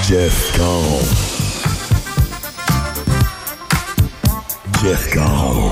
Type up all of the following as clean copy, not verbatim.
Jeff Carl. Jeff Carl.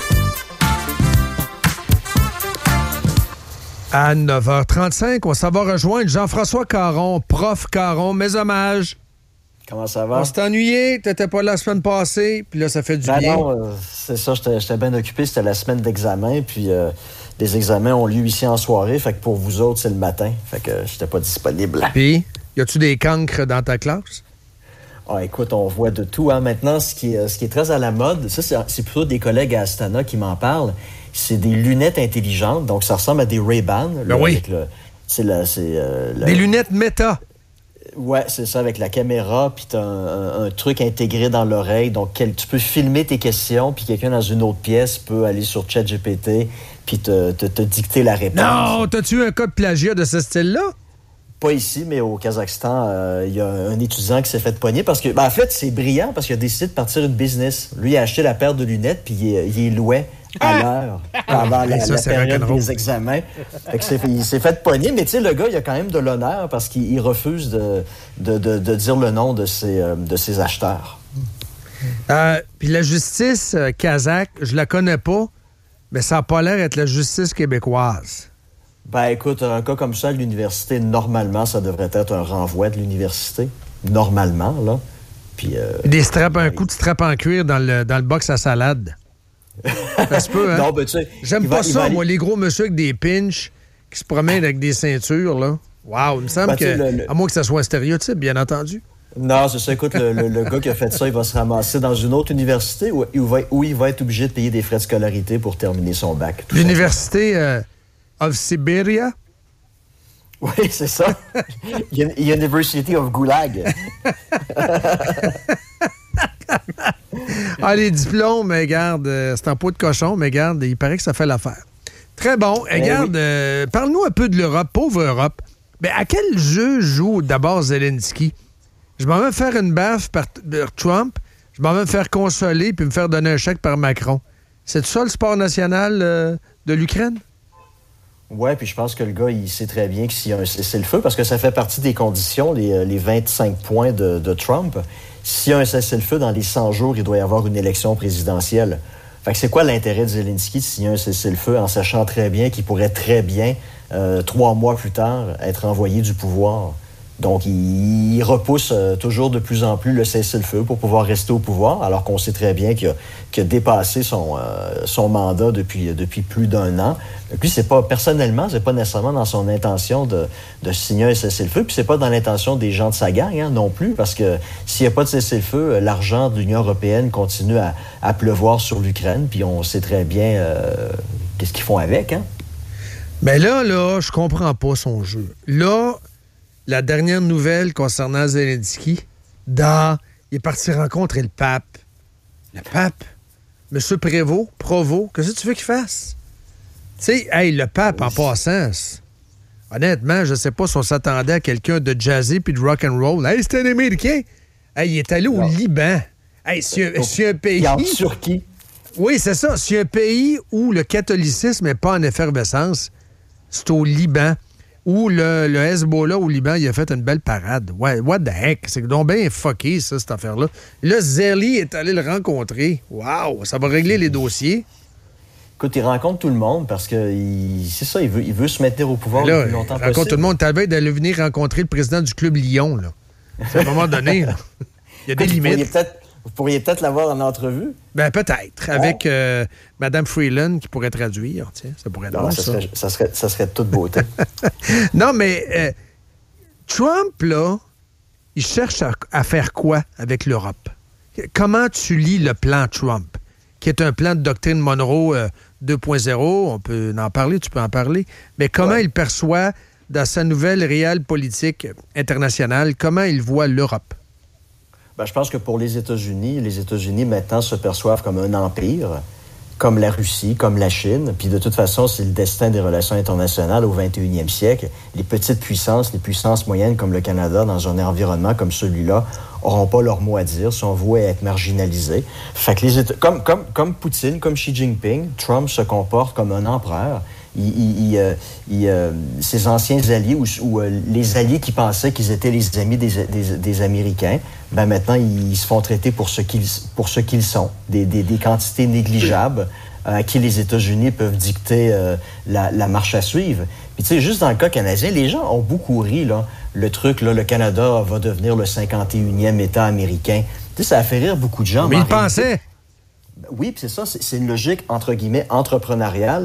À 9h35, on s'en va rejoindre Jean-François Caron, prof Caron, mes hommages. Comment ça va? On s'est ennuyé, t'étais pas là la semaine passée, puis là, ça fait du bien. Non, c'est ça, j'étais bien occupé, c'était la semaine d'examen, puis les examens ont lieu ici en soirée, fait que pour vous autres, c'est le matin, fait que j'étais pas disponible. Puis, y a-tu des cancres dans ta classe? Ah, écoute, on voit de tout, hein. Maintenant, ce qui est très à la mode, ça, c'est plutôt des collègues à Astana qui m'en parlent, c'est des lunettes intelligentes, donc ça ressemble à des Ray-Ban. Ben oui. Des lunettes méta. Ouais, c'est ça, avec la caméra, puis t'as un truc intégré dans l'oreille. Donc, tu peux filmer tes questions, puis quelqu'un dans une autre pièce peut aller sur ChatGPT, puis te dicter la réponse. Non, t'as-tu eu un cas de plagiat de ce style-là? Pas ici, mais au Kazakhstan, il y a un étudiant qui s'est fait pogner parce que, en fait, c'est brillant parce qu'il a décidé de partir une business. Lui, il a acheté la paire de lunettes, puis il louait à l'heure pendant la période des examens. Fait que il s'est fait pogner, mais tu sais, le gars, il a quand même de l'honneur parce qu'il refuse de dire le nom de ses acheteurs. Puis la justice kazakh, je la connais pas, mais ça n'a pas l'air d'être la justice québécoise. Ben écoute, un cas comme ça à l'université, normalement, ça devrait être un renvoi de l'université. Normalement, là. Puis, des straps, un coup de strap en cuir dans le box à salade. Ça se peut, hein? Non, ben, tu sais, j'aime pas ça, moi, les gros monsieur avec des pinches qui se promènent avec des ceintures, là. Wow, il me semble à moins que ça soit un stéréotype, bien entendu. Non, c'est ça. Écoute, le gars qui a fait ça, il va se ramasser dans une autre université où il va être obligé de payer des frais de scolarité pour terminer son bac. L'université of Siberia? Oui, c'est ça. University of Gulag. Les diplômes, regarde, c'est en peau de cochon, mais regarde, il paraît que ça fait l'affaire. Très bon. Regarde, oui. Parle-nous un peu de l'Europe, pauvre Europe. Mais à quel jeu joue d'abord Zelensky? Je m'en vais me faire une baffe par Trump, je m'en vais me faire consoler puis me faire donner un chèque par Macron. C'est ça le sport national de l'Ukraine? Oui, puis je pense que le gars, il sait très bien que s'il y a un cessez-le-feu, parce que ça fait partie des conditions, les 25 points de Trump. S'il y a un cessez-le-feu, dans les 100 jours, il doit y avoir une élection présidentielle. Fait que c'est quoi l'intérêt de Zelensky s'il y a un cessez-le-feu en sachant très bien qu'il pourrait très bien, 3 mois plus tard, être envoyé du pouvoir? Donc, il repousse toujours de plus en plus le cessez-le-feu pour pouvoir rester au pouvoir, alors qu'on sait très bien qu'il a dépassé son mandat depuis plus d'1 an. Puis, personnellement, c'est pas nécessairement dans son intention de signer un cessez-le-feu, puis c'est pas dans l'intention des gens de sa gang non plus, parce que s'il n'y a pas de cessez-le-feu, l'argent de l'Union européenne continue à pleuvoir sur l'Ukraine, puis on sait très bien qu'est-ce qu'ils font avec, hein? Mais là, je comprends pas son jeu. Là, la dernière nouvelle concernant Zelensky, il est parti rencontrer le pape. Le pape? Monsieur Provost, qu'est-ce que tu veux qu'il fasse? Tu sais, le pape, en passant, honnêtement, je sais pas si on s'attendait à quelqu'un de jazzy puis de rock'n'roll. Hey, c'est un Américain! Hey, il est allé au Liban. Hey, si un pays... En Turquie. Oui, c'est ça. Si un pays où le catholicisme n'est pas en effervescence, c'est au Liban. Où le Hezbollah au Liban, il a fait une belle parade. Ouais, what the heck? C'est donc bien fucké, ça, cette affaire-là. Là, Zerli est allé le rencontrer. Wow! Ça va régler les dossiers. Écoute, il rencontre tout le monde parce que c'est ça, il veut se maintenir au pouvoir le plus longtemps possible. Il rencontre tout le monde. T'avais d'aller venir rencontrer le président du club Lyon, là. À un moment donné, là. Il y a des limites. Vous pourriez peut-être l'avoir en entrevue. Ben peut-être. Avec Mme Freeland qui pourrait traduire. Tiens, ça pourrait être bon, ça serait de toute beauté. Non, mais Trump, là, il cherche à faire quoi avec l'Europe? Comment tu lis le plan Trump, qui est un plan de doctrine Monroe 2.0? On peut en parler, tu peux en parler. Mais comment il perçoit, dans sa nouvelle réelle politique internationale, comment il voit l'Europe? Ben, je pense que pour les États-Unis maintenant se perçoivent comme un empire, comme la Russie, comme la Chine. Puis de toute façon, c'est le destin des relations internationales au 21e siècle. Les petites puissances, les puissances moyennes comme le Canada, dans un environnement comme celui-là, n'auront pas leur mot à dire, sont voués à être marginalisés. Fait que comme Poutine, comme Xi Jinping, Trump se comporte comme un empereur ses anciens alliés ou les alliés qui pensaient qu'ils étaient les amis des Américains, ben maintenant, ils se font traiter pour ce qu'ils sont, des quantités négligeables à qui les États-Unis peuvent dicter la marche à suivre. Puis tu sais, juste dans le cas canadien, les gens ont beaucoup ri, là, le truc, là, le Canada va devenir le 51e État américain. Tu sais, ça a fait rire beaucoup de gens. Mais ils pensaient. Oui, puis c'est ça, c'est une logique, entre guillemets, entrepreneuriale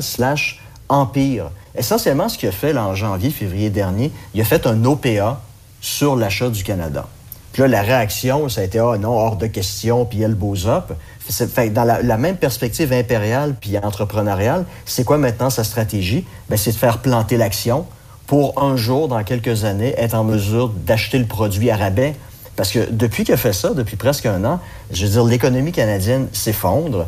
/ empire. Essentiellement, ce qu'il a fait là, en janvier, février dernier, il a fait un OPA sur l'achat du Canada. Puis là, la réaction, ça a été « Ah non, hors de question », puis elbows up. Fait, dans la même perspective impériale puis entrepreneuriale, c'est quoi maintenant sa stratégie? Bien, c'est de faire planter l'action pour un jour, dans quelques années, être en mesure d'acheter le produit à rabais. Parce que depuis qu'il a fait ça, depuis presque un an, je veux dire, l'économie canadienne s'effondre,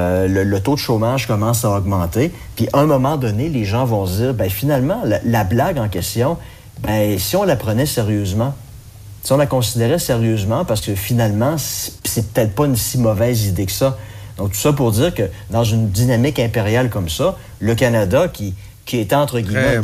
le taux de chômage commence à augmenter, puis à un moment donné, les gens vont se dire, bien finalement, la blague en question, bien si on la prenait sérieusement, si on la considérait sérieusement, parce que finalement, c'est peut-être pas une si mauvaise idée que ça. Donc tout ça pour dire que dans une dynamique impériale comme ça, le Canada, qui était entre guillemets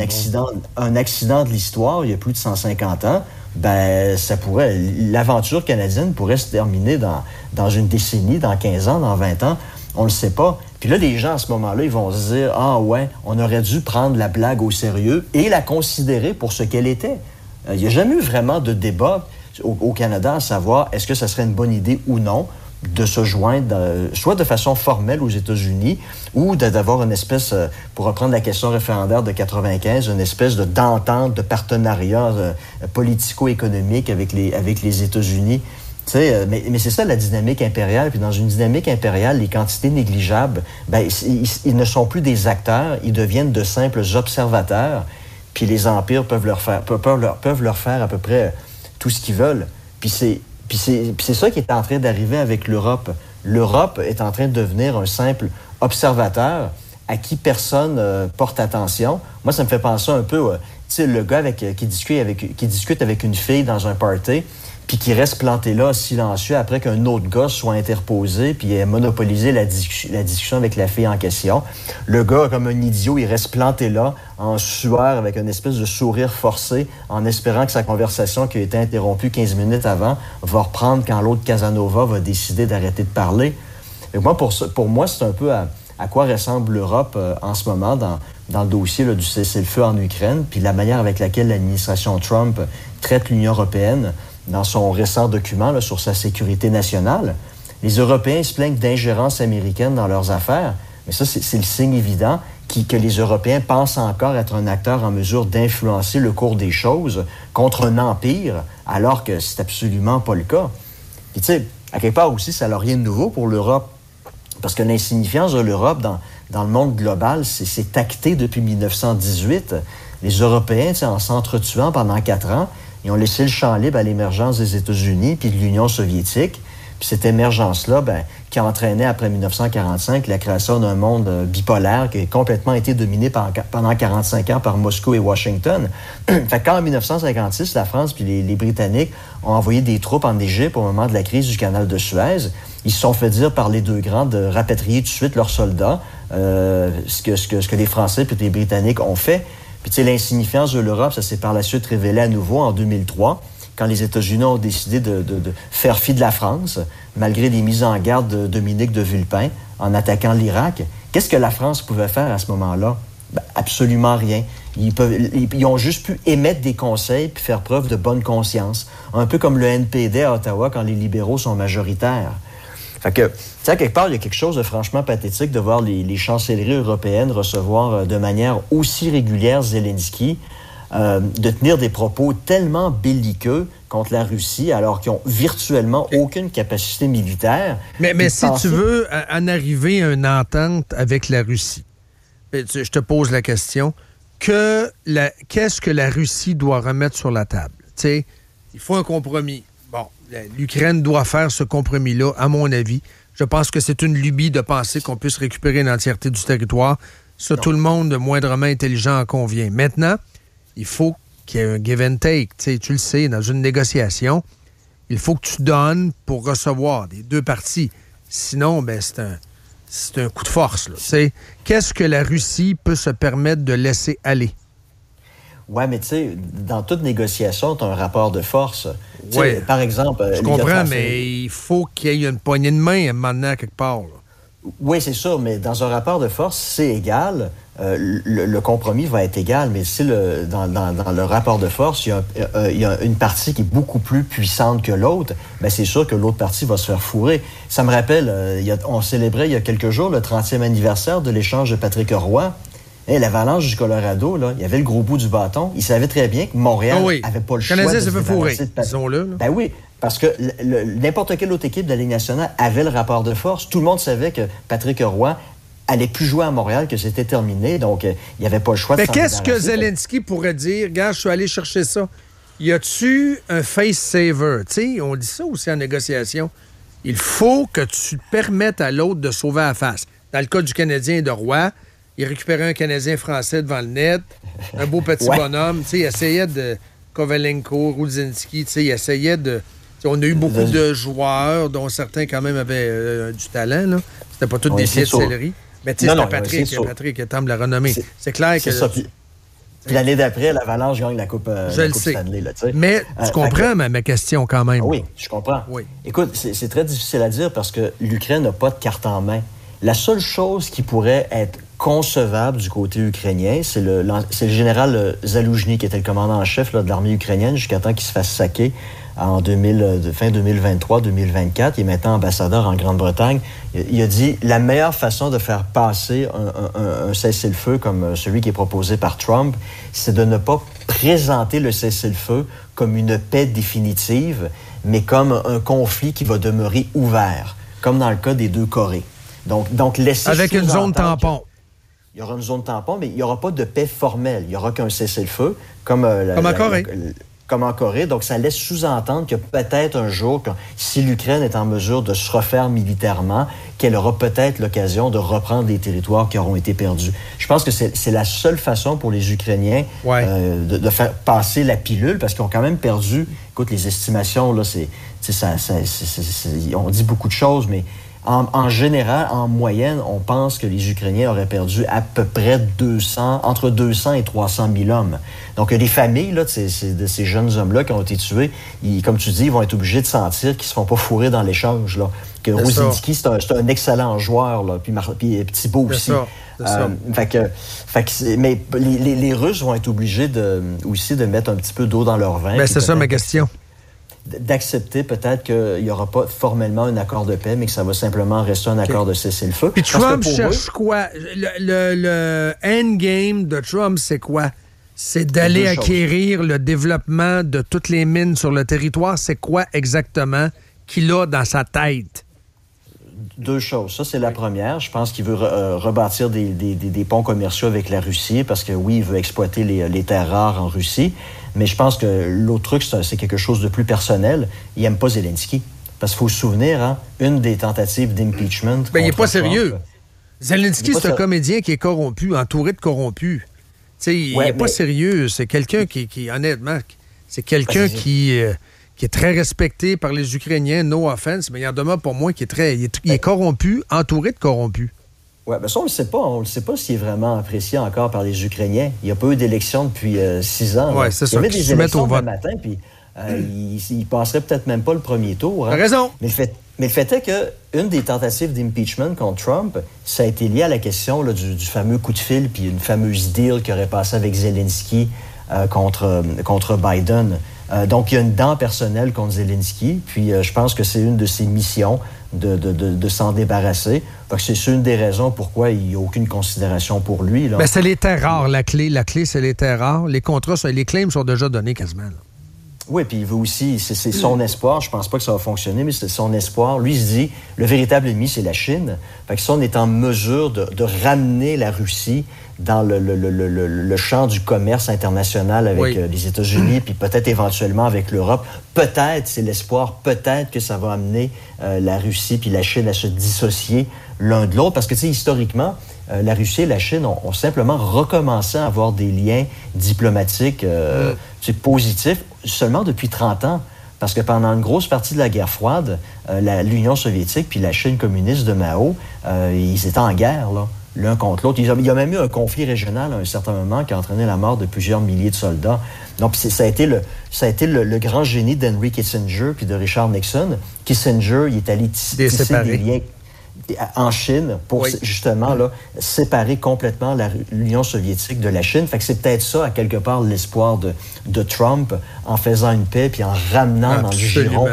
un accident de l'histoire il y a plus de 150 ans, ben l'aventure canadienne pourrait se terminer dans une décennie, dans 15 ans, dans 20 ans, on le sait pas. Puis là, les gens, à ce moment-là, ils vont se dire « Ah ouais, on aurait dû prendre la blague au sérieux et la considérer pour ce qu'elle était. » Il n'y a jamais eu vraiment de débat au Canada à savoir est-ce que ça serait une bonne idée ou non de se joindre, soit de façon formelle aux États-Unis ou d'avoir une espèce, pour reprendre la question référendaire de 95, une espèce d'entente, de partenariat politico-économique avec les États-Unis. Tu sais, mais c'est ça la dynamique impériale. Puis dans une dynamique impériale, les quantités négligeables, ben, ils ne sont plus des acteurs, ils deviennent de simples observateurs. Puis les empires peuvent leur faire à peu près tout ce qu'ils veulent. Puis c'est ça qui est en train d'arriver avec l'Europe. L'Europe est en train de devenir un simple observateur à qui personne porte attention. Moi, ça me fait penser un peu, tu sais, le gars qui discute avec une fille dans un party, puis qui reste planté là, silencieux, après qu'un autre gars soit interposé, puis ait monopolisé la discussion avec la fille en question. Le gars, comme un idiot, il reste planté là, en sueur, avec une espèce de sourire forcé, en espérant que sa conversation, qui a été interrompue 15 minutes avant, va reprendre quand l'autre Casanova va décider d'arrêter de parler. Et moi, pour moi, c'est un peu à quoi ressemble l'Europe en ce moment dans le dossier là, du cessez-le-feu en Ukraine, puis la manière avec laquelle l'administration Trump traite l'Union européenne dans son récent document là, sur sa sécurité nationale. Les Européens se plaignent d'ingérence américaine dans leurs affaires, mais ça, c'est le signe évident que les Européens pensent encore être un acteur en mesure d'influencer le cours des choses contre un empire, alors que c'est absolument pas le cas. Puis tu sais, à quelque part aussi, ça n'a rien de nouveau pour l'Europe, parce que l'insignifiance de l'Europe dans le monde global, c'est acté depuis 1918. Les Européens, en s'entretuant pendant 4 ans, ils ont laissé le champ libre à l'émergence des États-Unis puis de l'Union soviétique. Puis cette émergence-là, qui a entraîné après 1945 la création d'un monde bipolaire qui a complètement été dominé pendant 45 ans par Moscou et Washington. Fait quand en 1956, la France puis les Britanniques ont envoyé des troupes en Égypte au moment de la crise du canal de Suez, ils se sont fait dire par les deux grands de rapatrier tout de suite leurs soldats, ce que les Français puis les Britanniques ont fait. Puis tu sais, l'insignifiance de l'Europe, ça s'est par la suite révélé à nouveau en 2003, quand les États-Unis ont décidé de faire fi de la France, malgré les mises en garde de Dominique de Villepin, en attaquant l'Irak. Qu'est-ce que la France pouvait faire à ce moment-là? Absolument rien. Ils ont juste pu émettre des conseils puis faire preuve de bonne conscience. Un peu comme le NPD à Ottawa quand les libéraux sont majoritaires. Fait que, tu sais, à quelque part, il y a quelque chose de franchement pathétique de voir les chancelleries européennes recevoir de manière aussi régulière Zelensky, de tenir des propos tellement belliqueux contre la Russie, alors qu'ils ont virtuellement aucune capacité militaire. Mais si tu veux en arriver à une entente avec la Russie, je te pose la question, qu'est-ce que la Russie doit remettre sur la table? Tu sais, il faut un compromis. Bon, l'Ukraine doit faire ce compromis-là, à mon avis. Je pense que c'est une lubie de penser qu'on puisse récupérer l'entièreté du territoire. Ça, tout le monde, moindrement intelligent, en convient. Maintenant, il faut qu'il y ait un give and take. Tu le sais, dans une négociation, il faut que tu donnes pour recevoir des deux parties. Sinon, c'est un coup de force. Là. C'est qu'est-ce que la Russie peut se permettre de laisser aller? Oui, mais tu sais, dans toute négociation, tu as un rapport de force. Ouais. Par exemple... Je comprends, mais il faut qu'il y ait une poignée de main à un moment donné à quelque part. Là. Oui, c'est sûr, mais dans un rapport de force, c'est égal. Le compromis va être égal, mais si dans le rapport de force, il y a une partie qui est beaucoup plus puissante que l'autre, bien, c'est sûr que l'autre partie va se faire fourrer. Ça me rappelle, on célébrait il y a quelques jours le 30e anniversaire de l'échange de Patrick Roy. L'Avalanche du Colorado, là, il y avait le gros bout du bâton. Il savait très bien que Montréal n'avait pas le choix de se débarrasser de disons-le. Ben oui, parce que n'importe quelle autre équipe de la Ligue nationale avait le rapport de force. Tout le monde savait que Patrick Roy allait plus jouer à Montréal, que c'était terminé. Donc, il n'y avait pas le choix de s'en débarrasser. Mais qu'est-ce que Zelensky pourrait dire? Regarde, je suis allé chercher ça. Y a-tu un face-saver? Tu sais, on dit ça aussi en négociation. Il faut que tu permettes à l'autre de sauver la face. Dans le cas du Canadien et de Roy, il récupérait un Canadien français devant le net, un beau petit bonhomme. Tu sais, il essayait de... Kovalenko, Rudzinski, tu sais, il essayait de... On a eu beaucoup de joueurs, dont certains quand même avaient du talent. Là. C'était pas tous des pieds de céleri. Mais tu sais, c'était Patrick qui tente la renommée. C'est clair que... Ça. Puis l'année d'après, l'Avalanche gagne la Coupe Stanley. Là, mais tu comprends ma question quand même. Oui, je comprends. Oui. Écoute, c'est très difficile à dire parce que l'Ukraine n'a pas de carte en main. La seule chose qui pourrait être concevable du côté ukrainien, c'est le général Zaloujny, qui était le commandant en chef de l'armée ukrainienne jusqu'à temps qu'il se fasse saquer fin 2023-2024. Il est maintenant ambassadeur en Grande-Bretagne. Il a dit la meilleure façon de faire passer un cessez-le-feu comme celui qui est proposé par Trump, c'est de ne pas présenter le cessez-le-feu comme une paix définitive, mais comme un conflit qui va demeurer ouvert, comme dans le cas des deux Corées. Donc laisser avec une zone tampon. Il y aura une zone tampon, mais il n'y aura pas de paix formelle. Il n'y aura qu'un cessez-le-feu, comme en Corée. Comme en Corée. Donc, ça laisse sous-entendre que peut-être un jour, si l'Ukraine est en mesure de se refaire militairement, qu'elle aura peut-être l'occasion de reprendre des territoires qui auront été perdus. Je pense que c'est la seule façon pour les Ukrainiens de faire passer la pilule, parce qu'ils ont quand même perdu... Écoute, les estimations, là, on dit beaucoup de choses, mais... En général, en moyenne, on pense que les Ukrainiens auraient perdu à peu près entre 200 et 300 000 hommes. Donc, les familles là, de ces jeunes hommes-là qui ont été tués, comme tu dis, ils vont être obligés de sentir qu'ils ne se font pas fourrer dans l'échange. Là. Que Rudzinski, c'est un excellent joueur, là, puis Thibault aussi. Mais les Russes vont être obligés aussi de mettre un petit peu d'eau dans leur vin. Ben, c'est ça ma question. D'accepter peut-être qu'il n'y aura pas formellement un accord de paix, mais que ça va simplement rester un accord de cessez-le-feu. Puis Trump cherche quoi? Le endgame de Trump, c'est quoi? C'est d'aller acquérir le développement de toutes les mines sur le territoire. C'est quoi exactement qu'il a dans sa tête? Deux choses. Ça, c'est la première. Je pense qu'il veut rebâtir des ponts commerciaux avec la Russie parce que, oui, il veut exploiter les terres rares en Russie. Mais je pense que l'autre truc, c'est quelque chose de plus personnel. Il n'aime pas Zelensky. Parce qu'il faut se souvenir, une des tentatives d'impeachment... il n'est pas sérieux. Zelensky, c'est un comédien qui est corrompu, entouré de corrompus. Il n'est pas sérieux. C'est quelqu'un qui honnêtement, c'est quelqu'un qui est très respecté par les Ukrainiens, no offense, mais il en demeure pour moi qui est corrompu, entouré de corrompus. Oui, bien ça, on ne le sait pas. On ne sait pas s'il est vraiment apprécié encore par les Ukrainiens. Il n'y a pas eu d'élection depuis 6 ans. Oui, c'est ça. Il y avait des élections le matin, puis il passerait peut-être même pas le premier tour. T'as raison. Mais le fait est qu'une des tentatives d'impeachment contre Trump, ça a été lié à la question là, du fameux coup de fil, puis une fameuse deal qui aurait passé avec Zelensky contre Biden. Donc, il y a une dent personnelle contre Zelensky, puis je pense que c'est une de ses missions de s'en débarrasser. Parce que c'est une des raisons pourquoi il n'y a aucune considération pour lui. Là. Ben, c'est les terres rares, la clé. La clé, c'est les terres rares. Les contrats, les claims sont déjà donnés quasiment. Là. Oui, puis il veut aussi, c'est son espoir. Je pense pas que ça va fonctionner, mais c'est son espoir. Lui, il se dit, le véritable ennemi, c'est la Chine. Fait que si on est en mesure de ramener la Russie dans le champ du commerce international avec les États-Unis, puis peut-être éventuellement avec l'Europe, peut-être, c'est l'espoir, peut-être que ça va amener la Russie puis la Chine à se dissocier l'un de l'autre. Parce que, tu sais, historiquement, la Russie et la Chine ont simplement recommencé à avoir des liens diplomatiques positifs seulement depuis 30 ans. Parce que pendant une grosse partie de la guerre froide, l'Union soviétique puis la Chine communiste de Mao, ils étaient en guerre, là, l'un contre l'autre. Il y a même eu un conflit régional à un certain moment qui a entraîné la mort de plusieurs milliers de soldats. Donc, ça a été le grand génie d'Henry Kissinger puis de Richard Nixon. Kissinger, il est allé tisser des liens en Chine pour justement là, séparer complètement l'Union soviétique de la Chine. Fait que c'est peut-être ça, à quelque part, l'espoir de Trump en faisant une paix puis en ramenant dans le giron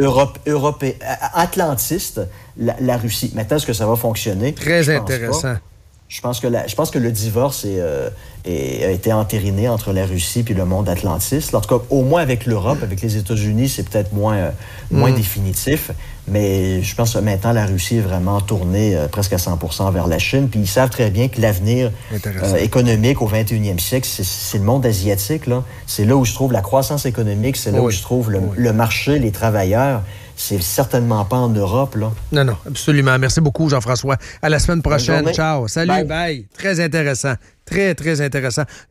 atlantiste la Russie. Maintenant, est-ce que ça va fonctionner? Très intéressant. Je pense que le divorce a été entériné entre la Russie et le monde atlantiste. En tout cas, au moins avec l'Europe, avec les États-Unis, c'est peut-être moins définitif. Mais je pense que maintenant, la Russie est vraiment tournée presque à 100% vers la Chine. Puis ils savent très bien que l'avenir économique au 21e siècle, c'est le monde asiatique, là. C'est là où je trouve la croissance économique, c'est là où je trouve le marché, les travailleurs. C'est certainement pas en Europe, là. Non, absolument. Merci beaucoup, Jean-François. À la semaine prochaine. Ciao. Salut, bye. Très intéressant. Très, très intéressant.